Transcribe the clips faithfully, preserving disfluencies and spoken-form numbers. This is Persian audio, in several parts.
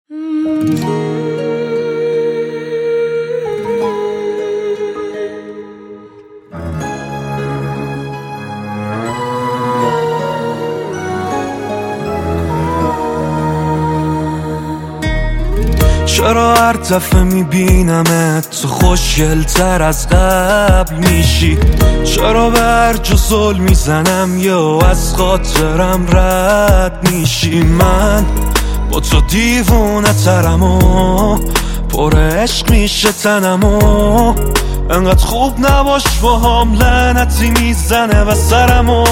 چرا هر دفعه میبینمت تو خوشگل‌تر از قبل میشی؟ چرا به هر جا زل میزنم یا از خاطرم رد میشی؟ من با تو دیوونه ترم و پر عشق میشه تنم و انقدر خوب نباش با هم، لعنتی میزنه و سرم و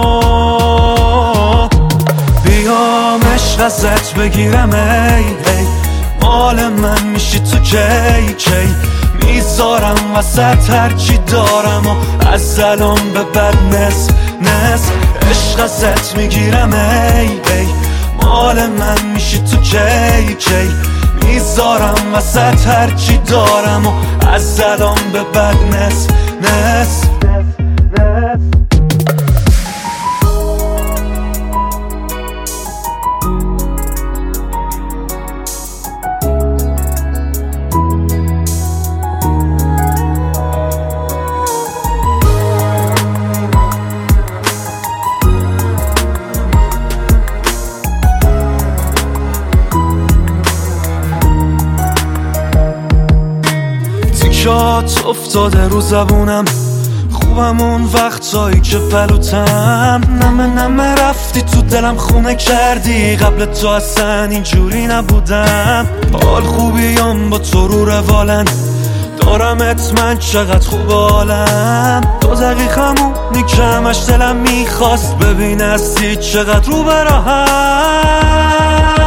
بیام عشق ازت بگیرم ای ای، مال من میشی تو کی کی، میذارم وسط هرچی دارم و از الان به بعد نصف نصف عشق ازت میگیرم ای ای، مال من میشی تو کی کی، میذارم وسط هرچی دارم و از الان به بعد نصف نصف تیکات افتاده رو زبونم، خوبم اون وقتایی که پلوتم، نمه نمه رفتی تو دلم خونه کردی، قبل تو اصلا اینجوری نبودم، حال خوبیم با تو رو روالن دارمت من، چقدر خوب حالم، دو دقیق همونی که همش دلم میخواست ببین هستی چقدر رو براهم،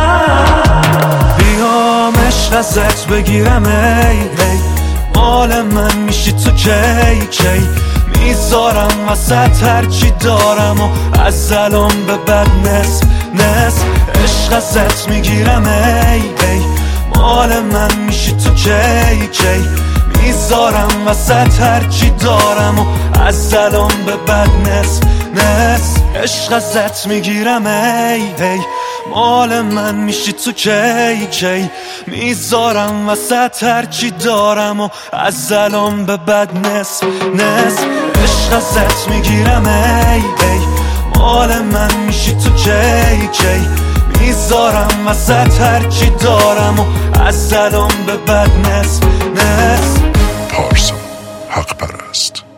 بیام عشق ازت بگیرم ای ای، مال من میشی تو کی کی، میذارم وسط هرچی دارم و از الان به بعد نصف نصف عشق ازت میگیرم ای ای، مال من میشی تو کی کی، میذارم وسط هرچی دارم و از الان به بعد نصف نصف عشق ازت میگیرم ای ای، مال من میشی تو کی کی، میذارم وسط هرچی دارم و از الان به بعد نصف نصف عشق ازت میگیرم ای ای، مال من میشی تو کی کی، میذارم وسط هرچی دارم و از الان به بعد نصف نصف پارسا حق پرست.